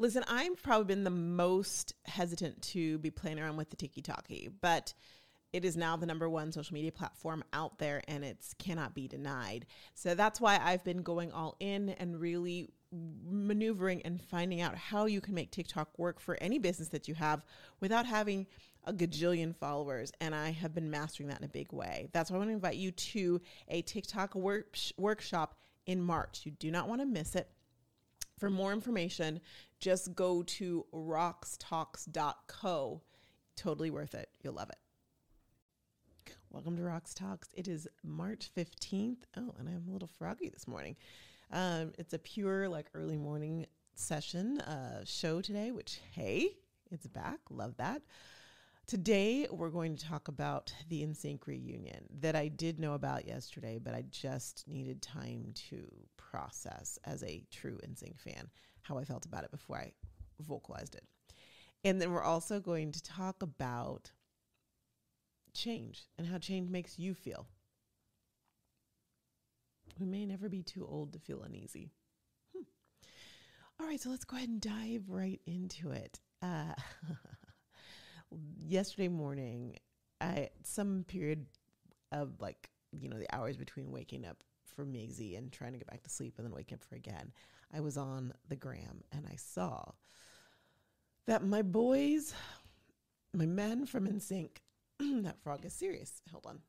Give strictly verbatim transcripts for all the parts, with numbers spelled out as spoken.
Listen, I've probably been the most hesitant to be playing around with the TikTok, but it is now the number one social media platform out there, and it's cannot be denied. So that's why I've been going all in and really maneuvering and finding out how you can make TikTok work for any business that you have without having a gajillion followers. And I have been mastering that in a big way. That's why I want to invite you to a TikTok work- workshop in March. You do not want to miss it. For more information, just go to rocks talks dot co. Totally worth it. You'll love it. Welcome to Rocks Talks. It is March fifteenth. Oh, and I'm a little froggy this morning. Um, it's a pure, like, early morning session uh, show today, which, hey, it's back. Love that. Today, we're going to talk about the N Sync reunion that I did know about yesterday, but I just needed time to process as a true N Sync fan how I felt about it before I vocalized it. And then we're also going to talk about change and how change makes you feel. We may never be too old to feel uneasy. Hmm. All right, so let's go ahead and dive right into it. Uh, yesterday morning, I some period of, like, you know, the hours between waking up for Maisie and trying to get back to sleep and then waking up for again, I was on the gram and I saw that my boys, my men from N Sync, that frog is serious. Hold on.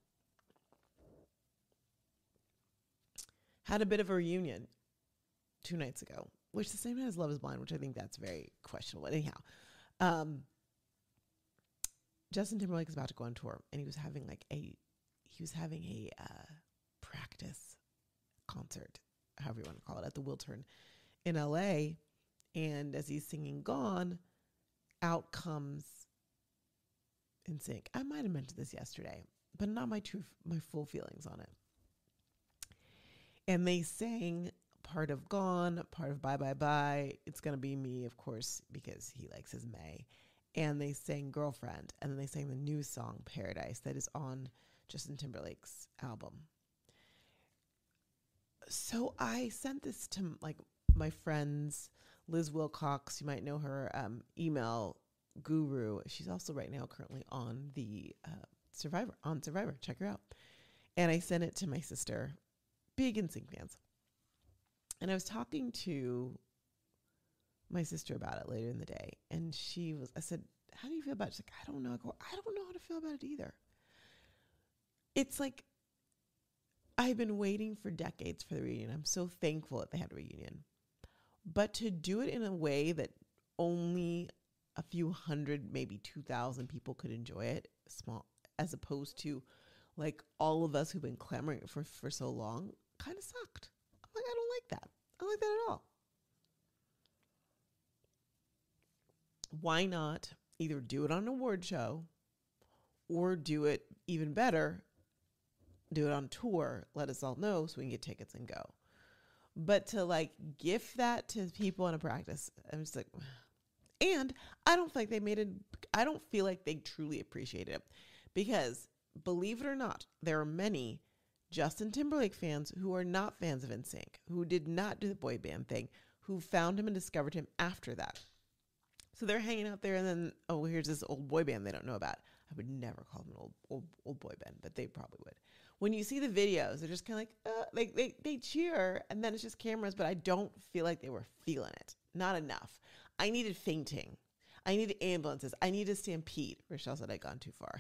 Had a bit of a reunion two nights ago, which the same night as Love is Blind, which I think that's very questionable. Anyhow, um, Justin Timberlake is about to go on tour, and he was having like a, he was having a uh, practice concert, however you want to call it, at the Wiltern in L A. And as he's singing Gone, out comes N Sync. I might have mentioned this yesterday, but not my true, my full feelings on it. And they sang part of Gone, part of Bye Bye Bye. It's going to be me, of course, because he likes his May. And they sang Girlfriend. And then they sang the new song, Paradise, that is on Justin Timberlake's album. So I sent this to, like, my friends, Liz Wilcox, you might know her, um, email guru. She's also right now currently on the uh, Survivor, on Survivor. Check her out. And I sent it to my sister, big N Sync fans. And I was talking to my sister about it later in the day. And she was, I said, how do you feel about it? She's like, I don't know. I go, I don't know how to feel about it either. It's like, I've been waiting for decades for the reunion. I'm so thankful that they had a reunion. But to do it in a way that only a few hundred, maybe two thousand people could enjoy it, small, as opposed to like all of us who've been clamoring for, for so long, kind of sucked. I'm like, I don't like that. I don't like that at all. Why not either do it on an award show or do it even better, do it on tour, let us all know so we can get tickets and go. But to like gift that to people in a practice, I'm just like, and I don't feel like they made it, I don't feel like they truly appreciated it because believe it or not, there are many Justin Timberlake fans who are not fans of N Sync, who did not do the boy band thing, who found him and discovered him after that. So they're hanging out there and then, oh, here's this old boy band they don't know about. I would never call them an old, old, old boy band, but they probably would. When you see the videos, they're just kind of like, uh, they, they, they cheer and then it's just cameras, but I don't feel like they were feeling it. Not enough. I needed fainting. I needed ambulances. I needed a stampede. Rochelle said I'd gone too far.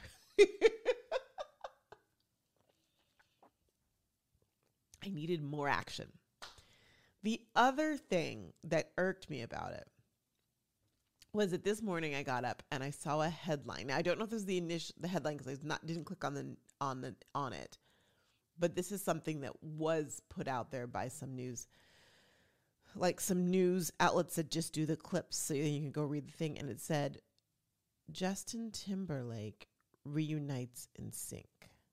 I needed more action. The other thing that irked me about it was that this morning I got up and I saw a headline. Now I don't know if this is the initial the headline because I not didn't click on the on the on it, but this is something that was put out there by some news, like some news outlets that just do the clips so you can go read the thing. And it said, Justin Timberlake reunites N Sync.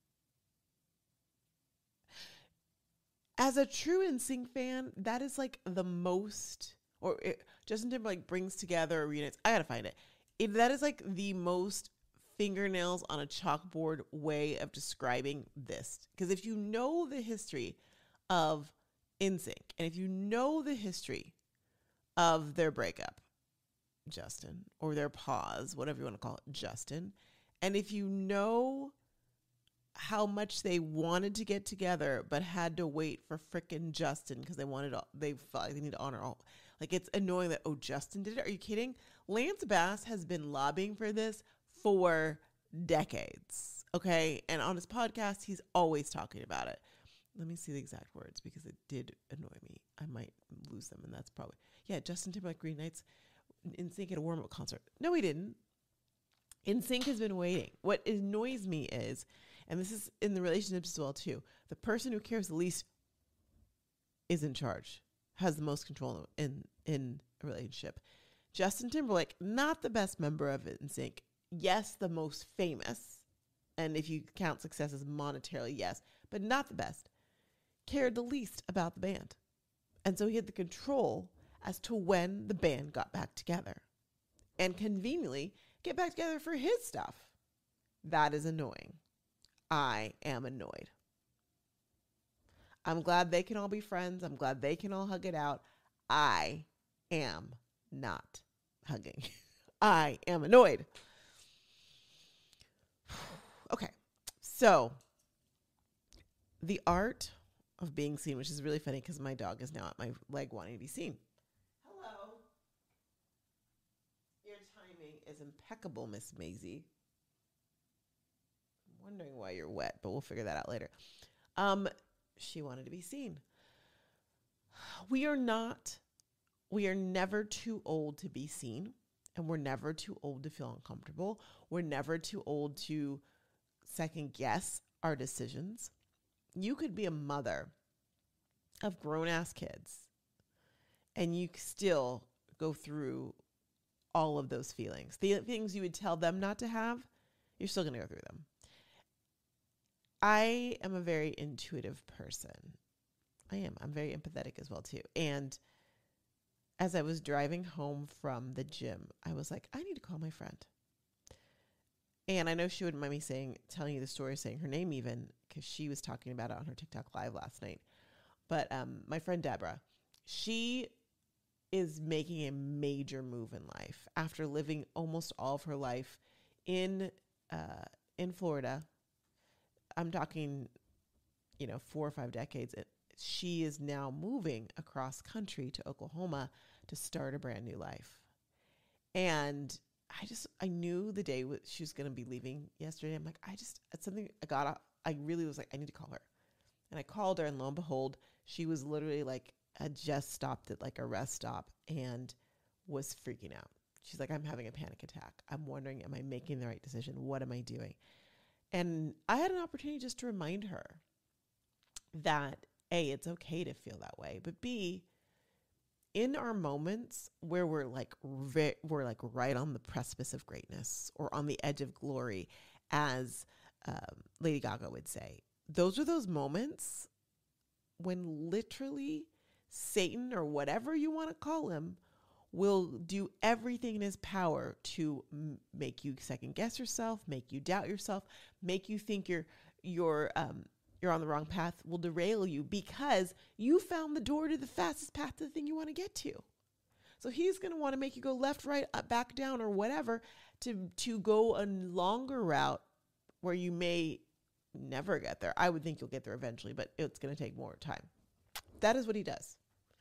As a true N Sync fan, that is like the most, or it, Justin Timberlake brings together, reunites, I gotta find it. it. That is like the most fingernails on a chalkboard way of describing this. Because if you know the history of N Sync, and if you know the history of their breakup, Justin, or their pause, whatever you want to call it, Justin. And if you know how much they wanted to get together, but had to wait for frickin' Justin because they wanted, to, they felt like they need to honor all. Like, it's annoying that, oh, Justin did it. Are you kidding? Lance Bass has been lobbying for this for decades. Okay. And on his podcast, he's always talking about it. Let me see the exact words because it did annoy me. I might lose them. And that's probably, yeah, Justin Timberlake, Green Nights, NSYNC at a warm-up concert. No, he didn't. NSYNC has been waiting. What annoys me is, and this is in the relationships as well too, the person who cares the least is in charge, has the most control in, in a relationship. Justin Timberlake, not the best member of NSYNC. Yes, the most famous. And if you count success as monetarily, yes, but not the best. Cared the least about the band. And so he had the control as to when the band got back together. And conveniently, get back together for his stuff. That is annoying. I am annoyed. I'm glad they can all be friends. I'm glad they can all hug it out. I am not hugging. I am annoyed. Okay. So, the art of being seen, which is really funny because my dog is now at my leg wanting to be seen. Hello. Your timing is impeccable, Miss Maisie. I'm wondering why you're wet, but we'll figure that out later. Um, she wanted to be seen. We are not, we are never too old to be seen, and we're never too old to feel uncomfortable. We're never too old to second guess our decisions. You could be a mother of grown-ass kids, and you still go through all of those feelings. The things you would tell them not to have, you're still going to go through them. I am a very intuitive person. I am. I'm very empathetic as well, too. And as I was driving home from the gym, I was like, I need to call my friend. And I know she wouldn't mind me saying, telling you the story, saying her name even, because she was talking about it on her TikTok live last night. But um, my friend Deborah, she is making a major move in life after living almost all of her life in uh, in Florida. I'm talking, you know, four or five decades. It, she is now moving across country to Oklahoma to start a brand new life. And I just, I knew the day w- she was going to be leaving yesterday. I'm like, I just, it's something I got, off, I really was like, I need to call her. And I called her, and lo and behold, she was literally like, had just stopped at like a rest stop and was freaking out. She's like, I'm having a panic attack. I'm wondering, am I making the right decision? What am I doing? And I had an opportunity just to remind her that A, it's okay to feel that way, but B, in our moments where we're like re- we're like right on the precipice of greatness or on the edge of glory, as um, Lady Gaga would say, those are those moments when literally Satan, or whatever you want to call him, will do everything in his power to m- make you second guess yourself, make you doubt yourself, make you think you're you're um, you're on the wrong path, will derail you because you found the door to the fastest path to the thing you want to get to. So he's going to want to make you go left, right, up, back, down, or whatever to, to go a longer route where you may never get there. I would think you'll get there eventually, but it's going to take more time. That is what he does.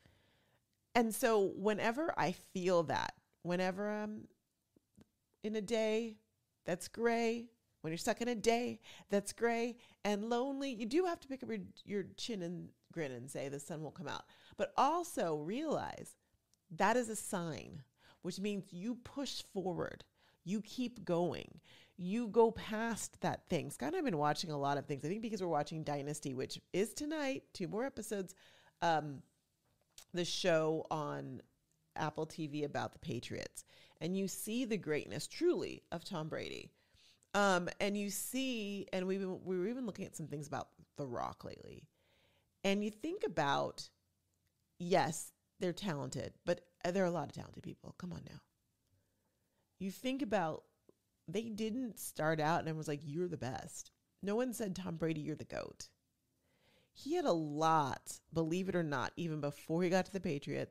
And so whenever I feel that, whenever I'm in a day that's gray, when you're stuck in a day that's gray and lonely, you do have to pick up your, your chin and grin and say the sun will come out. But also realize that is a sign, which means you push forward. You keep going. You go past that thing. Scott and I have been watching a lot of things. I think because we're watching Dynasty, which is tonight, two more episodes, um, the show on Apple T V about the Patriots. And you see the greatness, truly, of Tom Brady. Um, and you see, and we we were even looking at some things about The Rock lately. And you think about, yes, they're talented, but there are a lot of talented people. Come on now. You think about, they didn't start out and it was like, you're the best. No one said, Tom Brady, you're the GOAT. He had a lot, believe it or not, even before he got to the Patriots.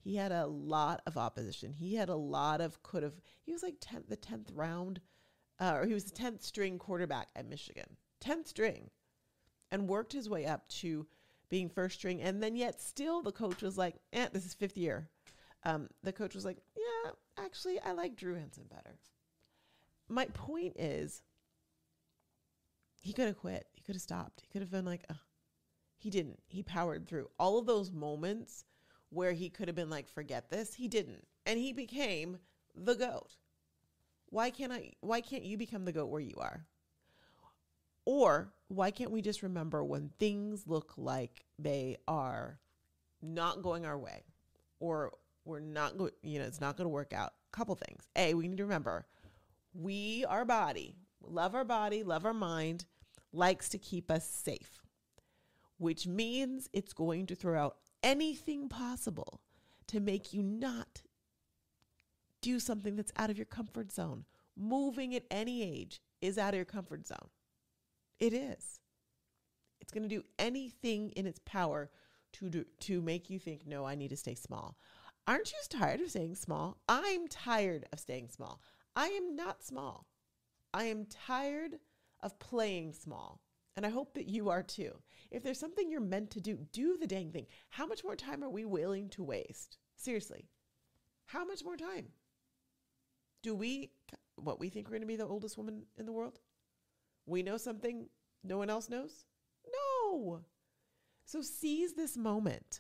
He had a lot of opposition. He had a lot of could have. He was like tenth, the tenth round, uh, or he was the tenth string quarterback at Michigan, tenth string, and worked his way up to being first string. And then yet still the coach was like, eh, this is fifth year. Um, the coach was like, yeah, actually, I like Drew Henson better. My point is, he could have quit. He could have stopped. He could have been like, oh. He didn't. He powered through all of those moments where he could have been like, forget this. He didn't. And he became the GOAT. Why can't I, why can't you become the GOAT where you are? Or why can't we just remember when things look like they are not going our way, or we're not going, you know, it's not going to work out? Couple things. A, we need to remember we, our body, love our body, love our mind, likes to keep us safe, which means it's going to throw out anything possible to make you not do something that's out of your comfort zone. Moving at any age is out of your comfort zone. It is. It's going to do anything in its power to do, to make you think, no, I need to stay small. Aren't you tired of staying small? I'm tired of staying small. I am not small. I am tired of playing small. And I hope that you are too. If there's something you're meant to do, do the dang thing. How much more time are we willing to waste? Seriously. How much more time? Do we, what, we think we're going to be the oldest woman in the world? We know something no one else knows? No. So seize this moment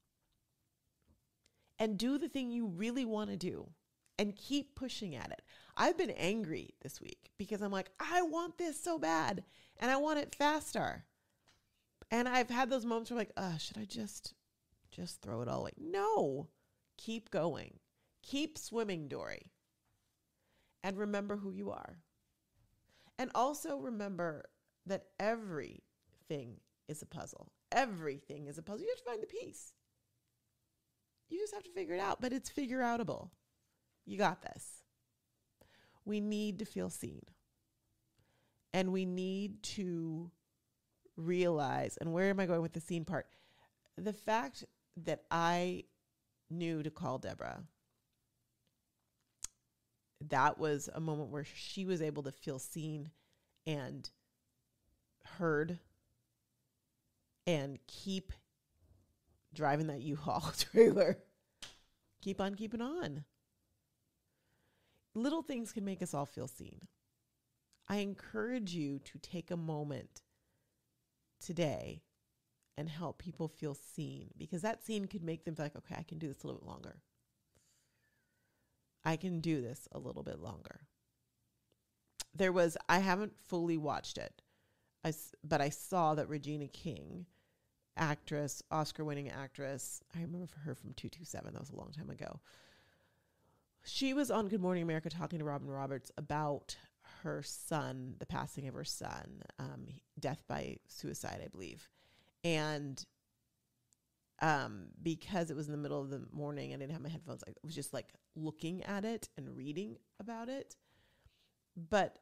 and do the thing you really want to do and keep pushing at it. I've been angry this week because I'm like, I want this so bad and I want it faster. And I've had those moments where I'm like, uh, should I just, just throw it all away? No, keep going. Keep swimming, Dory. And remember who you are. And also remember that everything is a puzzle. Everything is a puzzle. You have to find the piece. You just have to figure it out, but it's figure outable. You got this. We need to feel seen. And we need to realize, and where am I going with the seen part? The fact that I knew to call Deborah, that was a moment where she was able to feel seen and heard and keep driving that U-Haul trailer. Keep on keeping on. Little things can make us all feel seen. I encourage you to take a moment today and help people feel seen, because that scene could make them feel like, okay, I can do this a little bit longer. I can do this a little bit longer. There was, I haven't fully watched it, I, but I saw that Regina King, actress, Oscar-winning actress, I remember her from two two seven, that was a long time ago. She was on Good Morning America talking to Robin Roberts about her son, the passing of her son, um, death by suicide, I believe. And um, because it was in the middle of the morning, I didn't have my headphones, I was just like looking at it and reading about it. But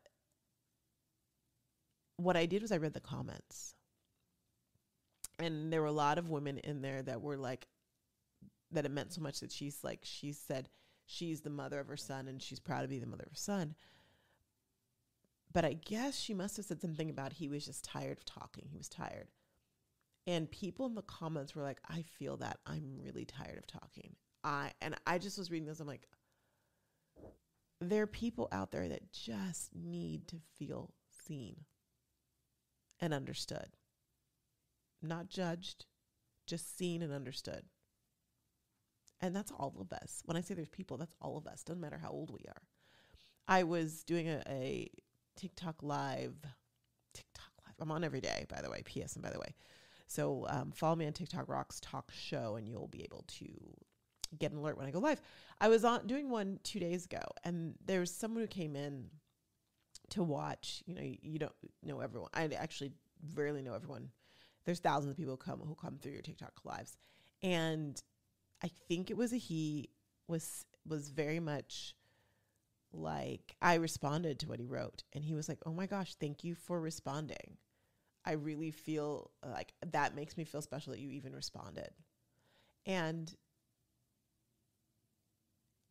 what I did was I read the comments. And there were a lot of women in there that were like, that it meant so much that she's like, she said she's the mother of her son and she's proud to be the mother of her son. But I guess she must have said something about he was just tired of talking. He was tired. And people in the comments were like, I feel that. I'm really tired of talking. I and I just was reading this. I'm like, there are people out there that just need to feel seen and understood. Not judged, just seen and understood. And that's all of us. When I say there's people, that's all of us. Doesn't matter how old we are. I was doing a, a TikTok live, TikTok live. I'm on every day, by the way, P S and by the way. So um, follow me on TikTok Rocks Talk Show and you'll be able to get an alert when I go live. I was on doing one two days ago and there was someone who came in to watch. You know, you, you don't know everyone. I actually rarely know everyone. There's thousands of people who come who come through your TikTok lives. And I think it was a he was was very much like, I responded to what he wrote. And he was like, oh my gosh, thank you for responding. I really feel like that makes me feel special that you even responded. And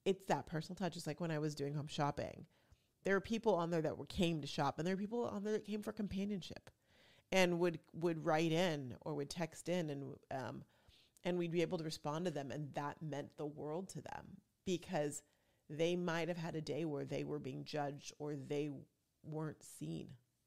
it's that personal touch. It's like when I was doing home shopping, there were people on there that were came to shop, and there were people on there that came for companionship and would, would write in or would text in, and, um, and we'd be able to respond to them. And that meant the world to them, because they might have had a day where they were being judged or they weren't seen.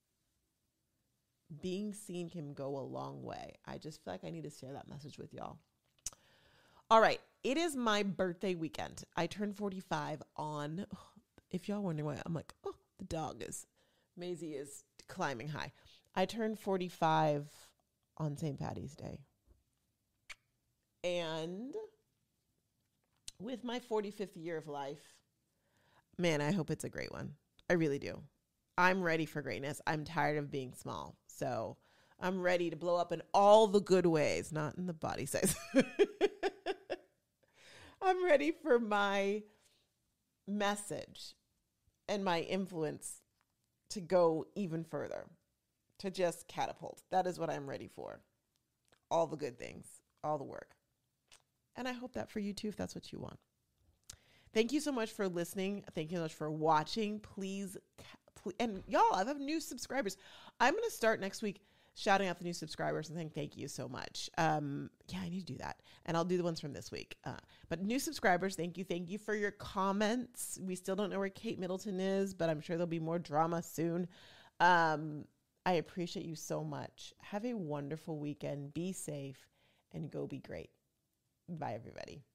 Being seen can go a long way. I just feel like I need to share that message with y'all. All right. It is my birthday weekend. I turned forty-five on, oh, if y'all wondering why, I'm like, oh, the dog is, Maisie is climbing high. I turned forty-five on Saint Patty's Day. And with my forty-fifth year of life, man, I hope it's a great one. I really do. I'm ready for greatness. I'm tired of being small. So I'm ready to blow up in all the good ways, not in the body size. I'm ready for my message and my influence to go even further, to just catapult. That is what I'm ready for. All the good things, all the work. And I hope that for you too, if that's what you want. Thank you so much for listening. Thank you so much for watching. Please, please and y'all, I have new subscribers. I'm going to start next week shouting out the new subscribers and saying thank you so much. Um, yeah, I need to do that. And I'll do the ones from this week. Uh, but new subscribers, thank you. Thank you for your comments. We still don't know where Kate Middleton is, but I'm sure there'll be more drama soon. Um, I appreciate you so much. Have a wonderful weekend. Be safe and go be great. Bye, everybody.